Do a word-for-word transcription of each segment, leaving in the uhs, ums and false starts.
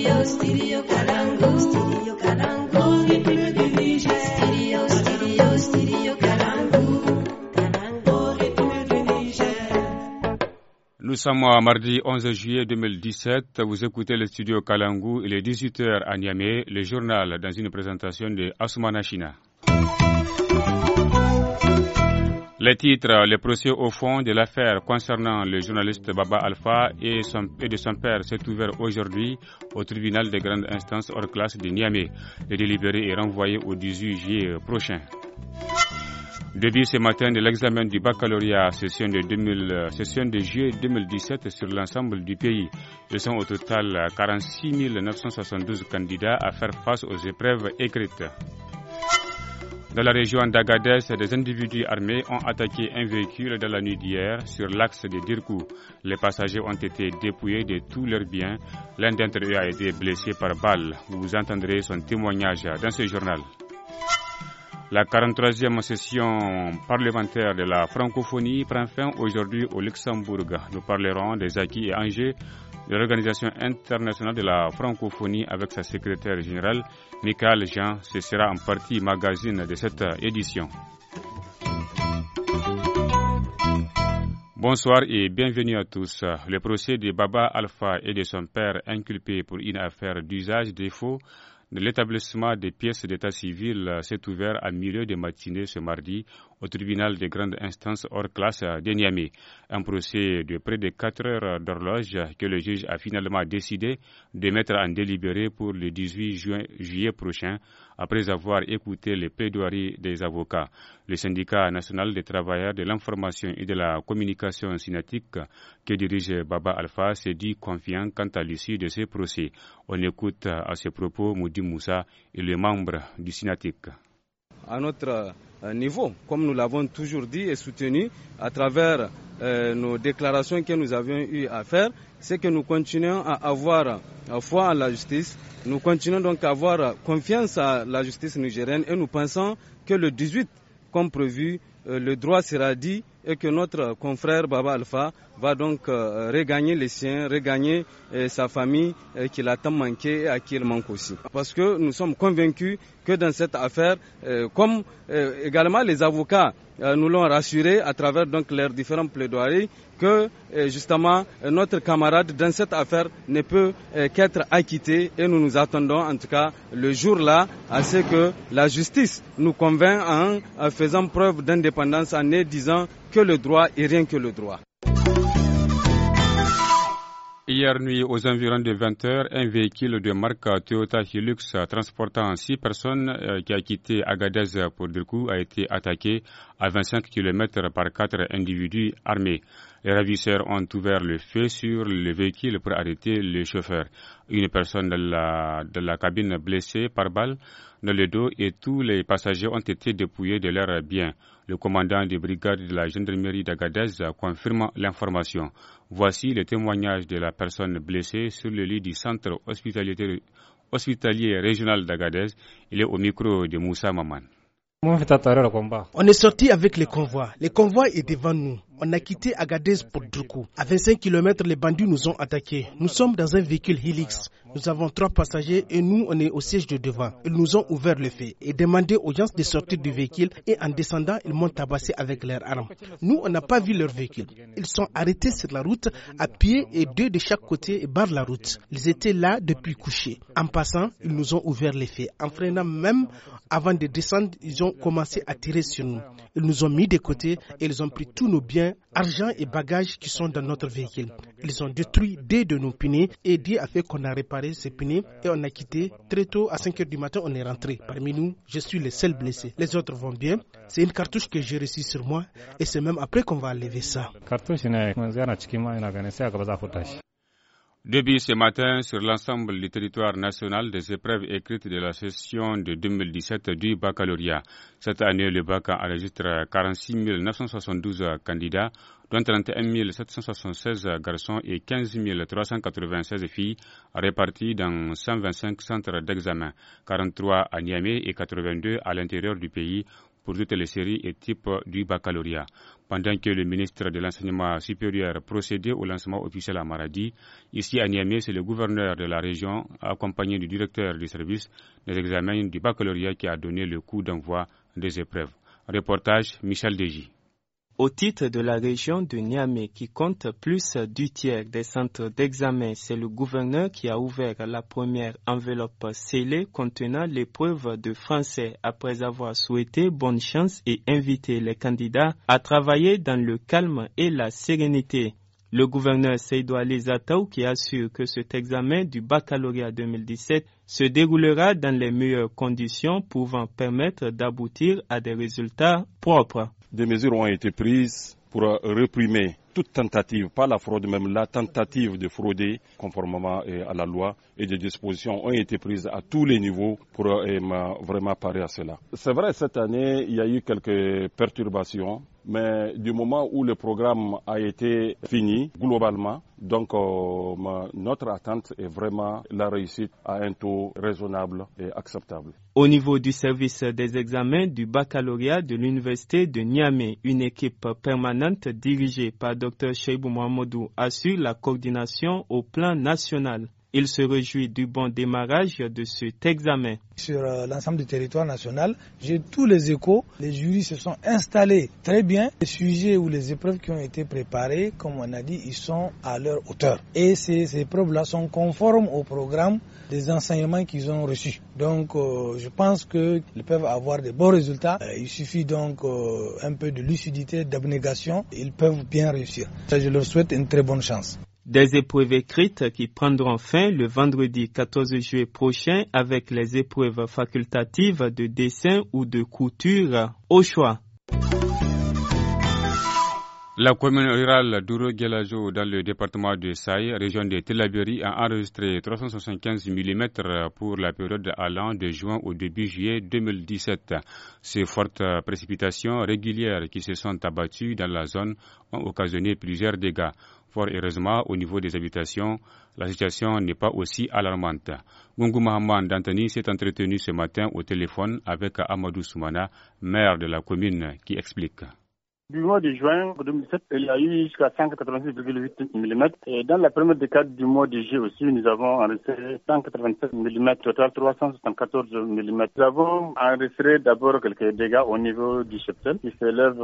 Studio, studio Kalangu. Studio Kalangu. Au rythme du Niger. Studio, studio, studio Kalangu. Kalangu. Au rythme du Niger. Nous sommes mardi onze juillet deux mille dix-sept. Vous écoutez le studio Kalangu. Il est dix-huit heures à Niamey. Le journal dans une présentation de Assoumana China. Les titres, le procès au fond de l'affaire concernant le journaliste Baba Alpha et, son, et de son père s'est ouvert aujourd'hui au tribunal de grande instance hors classe de Niamey. Le délibéré est renvoyé au dix-huit juillet prochain. Début ce matin de l'examen du baccalauréat session de, deux mille, session de juillet deux mille dix-sept sur l'ensemble du pays. Ils sont au total quarante-six mille neuf cent soixante-douze candidats à faire face aux épreuves écrites. Dans la région d'Agadez, des individus armés ont attaqué un véhicule dans la nuit d'hier sur l'axe de Dirkou. Les passagers ont été dépouillés de tous leurs biens. L'un d'entre eux a été blessé par balle. Vous entendrez son témoignage dans ce journal. La quarante-troisième session parlementaire de la francophonie prend fin aujourd'hui au Luxembourg. Nous parlerons des acquis et enjeux de l'Organisation internationale de la francophonie avec sa secrétaire générale, Michael Jean. Ce sera en partie magazine de cette édition. Bonsoir et bienvenue à tous. Le procès de Baba Alpha et de son père inculpés pour une affaire d'usage des faux de l'établissement des pièces d'état civil s'est ouvert à milieu de matinée ce mardi au tribunal de grande instance hors classe de Niamey. Un procès de près de quatre heures d'horloge que le juge a finalement décidé de mettre en délibéré pour le dix-huit juillet prochain après avoir écouté les plaidoiries des avocats. Le syndicat national des travailleurs de l'information et de la communication synatique que dirige Baba Alpha s'est dit confiant quant à l'issue de ce procès. On écoute à ce propos Moudi Moussa et les membres du synatique. À notre niveau, comme nous l'avons toujours dit et soutenu à travers euh, nos déclarations que nous avions eu à faire, c'est que nous continuons à avoir foi à la justice, nous continuons donc à avoir confiance à la justice nigérienne et nous pensons que le dix-huit, comme prévu, euh, le droit sera dit et que notre confrère Baba Alpha va donc euh, regagner les siens, regagner euh, sa famille euh, qu'il a tant manqué et à qui il manque aussi. Parce que nous sommes convaincus que dans cette affaire, euh, comme euh, également les avocats euh, nous l'ont rassuré à travers donc leurs différents plaidoiries, que euh, justement euh, notre camarade dans cette affaire ne peut euh, qu'être acquitté et nous nous attendons en tout cas le jour-là à ce que la justice nous convainc en, en faisant preuve d'indépendance, en disant que le droit et rien que le droit. Hier nuit, aux environs de vingt heures, un véhicule de marque Toyota Hilux transportant six personnes euh, qui a quitté Agadez pour Dirkou a été attaqué à vingt-cinq kilomètres par quatre individus armés. Les ravisseurs ont ouvert le feu sur le véhicule pour arrêter le chauffeur. Une personne de la, de la cabine blessée par balle dans le dos et tous les passagers ont été dépouillés de leurs biens. Le commandant de brigade de la gendarmerie d'Agadez confirme l'information. Voici le témoignage de la personne blessée sur le lit du centre hospitalier, hospitalier régional d'Agadez. Il est au micro de Moussa Maman. On est sorti avec les convois. Les convois est devant nous. On a quitté Agadez pour Dirkou. À vingt-cinq kilomètres, les bandits nous ont attaqués. Nous sommes dans un véhicule Hilux. Nous avons trois passagers et nous, on est au siège de devant. Ils nous ont ouvert le feu et demandé aux gens de sortir du véhicule et en descendant, ils m'ont tabassé avec leurs armes. Nous, on n'a pas vu leur véhicule. Ils sont arrêtés sur la route à pied et deux de chaque côté barrent la route. Ils étaient là depuis couchés. En passant, ils nous ont ouvert les feux. En freinant même, avant de descendre, ils ont commencé à tirer sur nous. Ils nous ont mis de côté et ils ont pris tous nos biens, argent et bagages qui sont dans notre véhicule. Ils ont détruit deux de nos pneus et Dieu a fait qu'on a réparé ces pneus et on a quitté très tôt à cinq heures du matin, on est rentré. Parmi nous, je suis le seul blessé. Les autres vont bien. C'est une cartouche que j'ai reçue sur moi et c'est même après qu'on va enlever ça. Début ce matin, sur l'ensemble du territoire national, des épreuves écrites de la session de deux mille dix-sept du baccalauréat. Cette année, le bac enregistre quarante-six mille neuf cent soixante-douze candidats, dont trente et un mille sept cent soixante-seize garçons et quinze mille trois cent quatre-vingt-seize filles, répartis dans cent vingt-cinq centres d'examen, quarante-trois à Niamey et quatre-vingt-deux à l'intérieur du pays, pour toutes les séries et types du baccalauréat. Pendant que le ministre de l'Enseignement supérieur procédait au lancement officiel à Maradi, ici à Niamey, c'est le gouverneur de la région, accompagné du directeur du service des examens du baccalauréat, qui a donné le coup d'envoi des épreuves. Reportage Michel Deji. Au titre de la région de Niamey, qui compte plus du tiers des centres d'examen, c'est le gouverneur qui a ouvert la première enveloppe scellée contenant l'épreuve de français après avoir souhaité bonne chance et invité les candidats à travailler dans le calme et la sérénité. Le gouverneur Seydou Ali Zataou qui assure que cet examen du baccalauréat deux mille dix-sept se déroulera dans les meilleures conditions pouvant permettre d'aboutir à des résultats propres. Des mesures ont été prises pour réprimer toute tentative, pas la fraude même, la tentative de frauder conformément à la loi, et des dispositions ont été prises à tous les niveaux pour vraiment parer à cela. C'est vrai, cette année, il y a eu quelques perturbations, mais du moment où le programme a été fini, globalement, donc euh, notre attente est vraiment la réussite à un taux raisonnable et acceptable. Au niveau du service des examens du baccalauréat de l'université de Niamey, une équipe permanente dirigée par Dr Cheibou Mohamedou assure la coordination au plan national. Il se réjouit du bon démarrage de cet examen. Sur euh, l'ensemble du territoire national, j'ai tous les échos. Les jurys se sont installés très bien. Les sujets ou les épreuves qui ont été préparées, comme on a dit, ils sont à leur hauteur. Et ces, ces épreuves-là sont conformes au programme des enseignements qu'ils ont reçus. Donc, euh, je pense qu'ils peuvent avoir de bons résultats. Euh, il suffit donc euh, un peu de lucidité, d'abnégation. Ils peuvent bien réussir. Je leur souhaite une très bonne chance. Des épreuves écrites qui prendront fin le vendredi quatorze juillet prochain avec les épreuves facultatives de dessin ou de couture au choix. La commune rurale d'Ouro-Guélajo dans le département de Saï, région de Tillabéri, a enregistré trois cent soixante-quinze millimètres pour la période allant de juin au début juillet deux mille dix-sept. Ces fortes précipitations régulières qui se sont abattues dans la zone ont occasionné plusieurs dégâts. Fort heureusement, au niveau des habitations, la situation n'est pas aussi alarmante. Gungu Mahaman Dantani s'est entretenu ce matin au téléphone avec Amadou Soumana, maire de la commune, qui explique. Du mois de juin deux mille dix-sept, il y a eu jusqu'à cent quatre-vingt-six virgule huit millimètres. Et dans la première décade du mois de juillet aussi, nous avons enregistré cent quatre-vingt-sept millimètres, total trois cent soixante-quatorze millimètres. Nous avons enregistré d'abord quelques dégâts au niveau du cheptel qui s'élève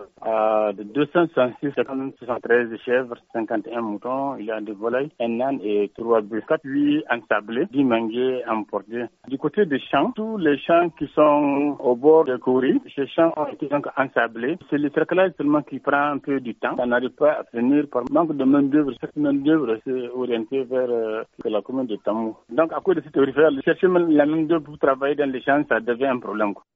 à deux cent soixante-six, soixante-treize chèvres, cinquante et un moutons, il y a des volailles, un âne et trois bœufs, quatre huit ensablés, dix manguiers emportés. Du côté des champs, tous les champs qui sont au bord de Kouri, ces champs ont été donc ensablés. C'est le cerclage seulement qui prend un peu du temps. Ça n'arrive pas à finir par manque de main-d'œuvre. Cette main-d'œuvre s'est orientée vers euh, la commune de Tamou. Donc, à cause de cette périphérique, chercher la main-d'œuvre pour travailler dans les champs, ça devient un problème, quoi.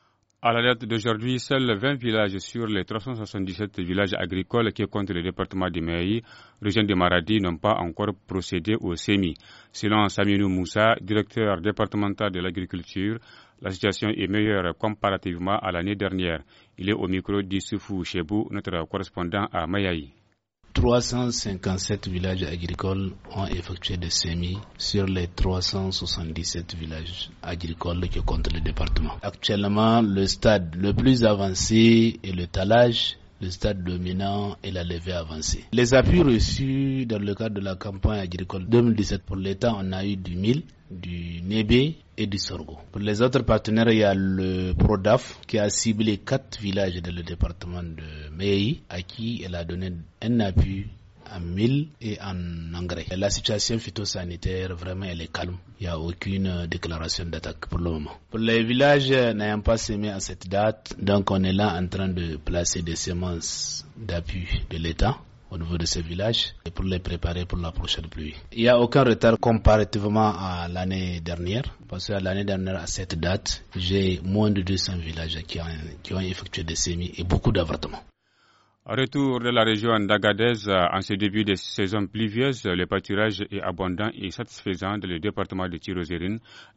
À la date d'aujourd'hui, seuls vingt villages sur les trois cent soixante-dix-sept villages agricoles qui comptent le département de Meaï, région de Maradi, n'ont pas encore procédé au S E M I. Selon Saminou Moussa, directeur départemental de l'agriculture, la situation est meilleure comparativement à l'année dernière. Il est au micro d'Issoufou Chebou, notre correspondant à Mayaï. trois cent cinquante-sept villages agricoles ont effectué des S E M I sur les trois cent soixante-dix-sept villages agricoles qui comptent le département. Actuellement, le stade le plus avancé est le talage. Le stade dominant est la levée avancée. Les appuis reçus dans le cadre de la campagne agricole deux mille dix-sept pour l'État, on a eu du mil, du nébé et du sorgho. Pour les autres partenaires, il y a le PRODAF qui a ciblé quatre villages dans le département de Meaï, à qui elle a donné un appui en mil et en engrais. La situation phytosanitaire, vraiment, elle est calme. Il n'y a aucune déclaration d'attaque pour le moment. Pour les villages n'ayant pas semé à cette date, donc on est là en train de placer des semences d'appui de l'État au niveau de ces villages et pour les préparer pour la prochaine pluie. Il n'y a aucun retard comparativement à l'année dernière, parce qu'à l'année dernière, à cette date, j'ai moins de deux cents villages qui ont, qui ont effectué des semis et beaucoup d'avortements. Retour de la région d'Agadez, en ce début de saison pluvieuse, le pâturage est abondant et satisfaisant dans le département de Tirozérine,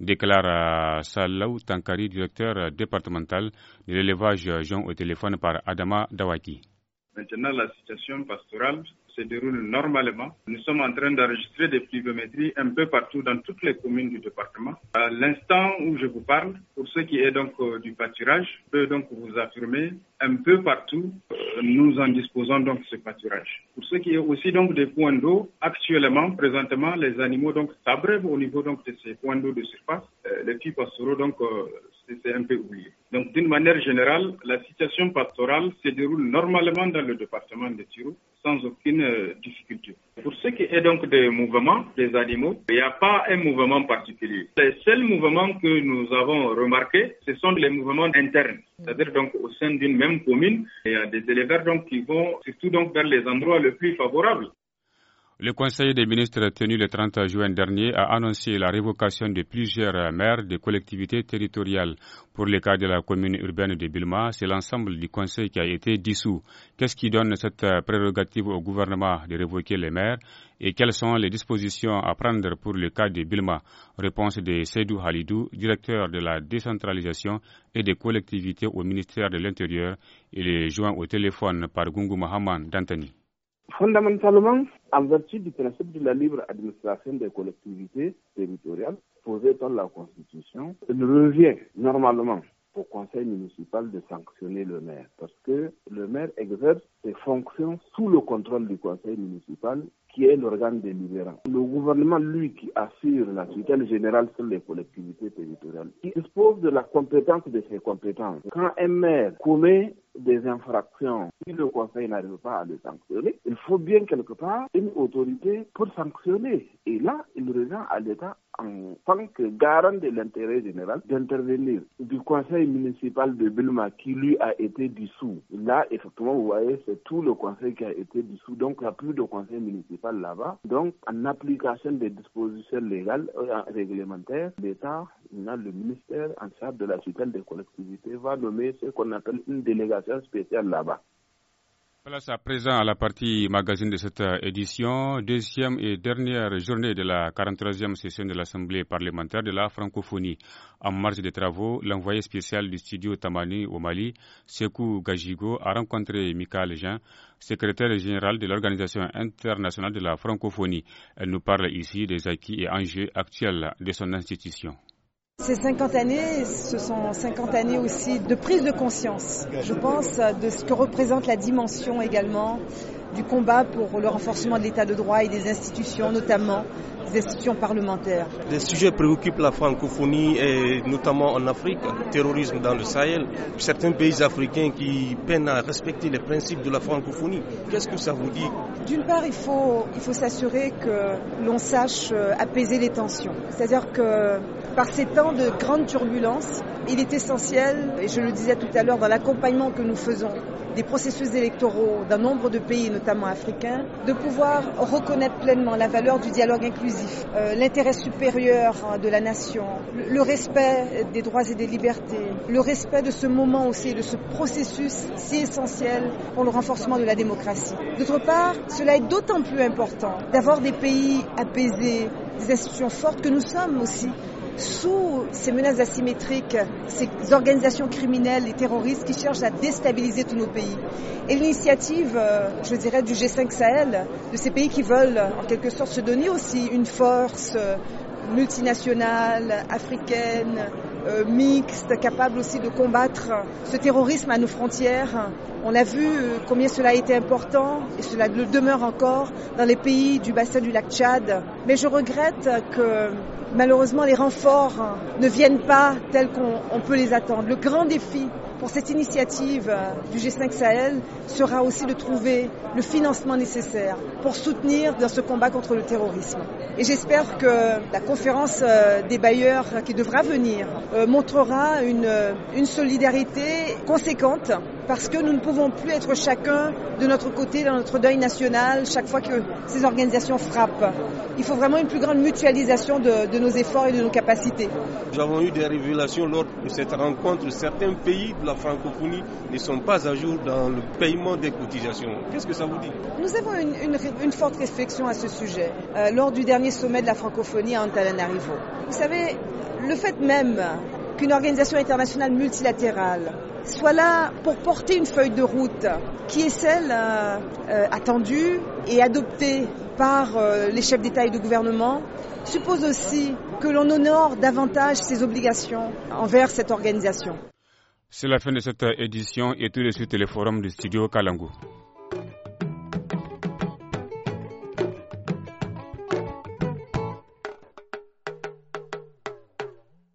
déclare Salaou Tankari, directeur départemental de l'élevage, joint au téléphone par Adama Dawaki. Maintenant, la situation pastorale se déroule normalement. Nous sommes en train d'enregistrer des pluviométries un peu partout dans toutes les communes du département. À l'instant où je vous parle, pour ce qui est donc euh, du pâturage, je peux donc vous affirmer un peu partout, euh, nous en disposons donc de ce pâturage. Pour ce qui est aussi donc des points d'eau, actuellement, présentement, les animaux donc s'abreuvent au niveau donc de ces points d'eau de surface. Euh, les petits pastoraux donc euh, c'est un peu oublié. Donc d'une manière générale, la situation pastorale se déroule normalement dans le département de Tirou sans aucune euh, difficulté. Pour ce qui est donc des mouvements des animaux, il n'y a pas un mouvement particulier. Les seuls mouvements que nous avons remarqués, ce sont les mouvements internes. C'est-à-dire donc au sein d'une même commune, il y a des éleveurs donc qui vont surtout donc vers les endroits les plus favorables. Le Conseil des ministres tenu le trente juin dernier a annoncé la révocation de plusieurs maires des collectivités territoriales. Pour le cas de la commune urbaine de Bilma, c'est l'ensemble du Conseil qui a été dissous. Qu'est-ce qui donne cette prérogative au gouvernement de révoquer les maires et quelles sont les dispositions à prendre pour le cas de Bilma? Réponse de Seydou Halidou, directeur de la décentralisation et des collectivités au ministère de l'Intérieur. Il est joint au téléphone par Gungu Mahaman Dantani. Fondamentalement, en vertu du principe de la libre administration des collectivités territoriales posé par la Constitution, il revient normalement au conseil municipal de sanctionner le maire parce que le maire exerce ses fonctions sous le contrôle du conseil municipal qui est l'organe délibérant. Le gouvernement, lui, qui assure la tutelle générale sur les collectivités territoriales, qui dispose de la compétence de ses compétences. Quand un maire commet des infractions, si le conseil n'arrive pas à le sanctionner, il faut bien quelque part une autorité pour sanctionner. Et là, il revient à l'État en tant que garant de l'intérêt général d'intervenir. Du conseil municipal de Bilma qui lui a été dissous. Là, effectivement, vous voyez, c'est tout le conseil qui a été dissous. Donc, il n'y a plus de conseil municipal là-bas. Donc, en application des dispositions légales et réglementaires, l'État, le ministère en charge de la tutelle des collectivités va nommer ce qu'on appelle une délégation spéciale là-bas. Place à présent à la partie magazine de cette édition, deuxième et dernière journée de la quarante-troisième session de l'Assemblée parlementaire de la francophonie. En marge des travaux, l'envoyé spécial du studio Tamani au Mali, Sekou Gajigo, a rencontré Michael Jean, secrétaire général de l'Organisation internationale de la francophonie. Elle nous parle ici des acquis et enjeux actuels de son institution. Ces cinquante années, ce sont cinquante années aussi de prise de conscience, je pense, de ce que représente la dimension également du combat pour le renforcement de l'état de droit et des institutions, notamment des institutions parlementaires. Les sujets préoccupent la francophonie, et notamment en Afrique, le terrorisme dans le Sahel, certains pays africains qui peinent à respecter les principes de la francophonie. Qu'est-ce que ça vous dit? D'une part, il faut, il faut s'assurer que l'on sache apaiser les tensions. C'est-à-dire que par ces temps de grande turbulence, il est essentiel, et je le disais tout à l'heure, dans l'accompagnement que nous faisons des processus électoraux d'un nombre de pays, notamment africains, de pouvoir reconnaître pleinement la valeur du dialogue inclusif, euh, l'intérêt supérieur hein, de la nation, le, le respect des droits et des libertés, le respect de ce moment aussi, de ce processus si essentiel pour le renforcement de la démocratie. D'autre part, cela est d'autant plus important d'avoir des pays apaisés, des institutions fortes que nous sommes aussi, sous ces menaces asymétriques, ces organisations criminelles et terroristes qui cherchent à déstabiliser tous nos pays. Et l'initiative, je dirais, du G cinq Sahel, de ces pays qui veulent en quelque sorte se donner aussi une force multinationale, africaine, euh, mixte, capable aussi de combattre ce terrorisme à nos frontières. On a vu combien cela a été important et cela le demeure encore dans les pays du bassin du lac Tchad. Mais je regrette que malheureusement, les renforts ne viennent pas tels qu'on peut les attendre. Le grand défi pour cette initiative du G cinq Sahel sera aussi de trouver le financement nécessaire pour soutenir dans ce combat contre le terrorisme. Et j'espère que la conférence des bailleurs qui devra venir montrera une, une solidarité conséquente parce que nous ne pouvons plus être chacun de notre côté dans notre deuil national chaque fois que ces organisations frappent. Il faut vraiment une plus grande mutualisation de, de nos efforts et de nos capacités. Nous avons eu des révélations lors de cette rencontre. Certains pays de la francophonie ne sont pas à jour dans le paiement des cotisations. Qu'est-ce que ça vous dit? Nous avons une, une, une forte réflexion à ce sujet euh, lors du dernier sommet de la francophonie à Antananarivo. Vous savez, le fait même qu'une organisation internationale multilatérale soit là pour porter une feuille de route qui est celle euh, euh, attendue et adoptée par euh, les chefs d'État et de gouvernement, suppose aussi que l'on honore davantage ses obligations envers cette organisation. C'est la fin de cette édition et tout de suite le forum du studio Kalangu.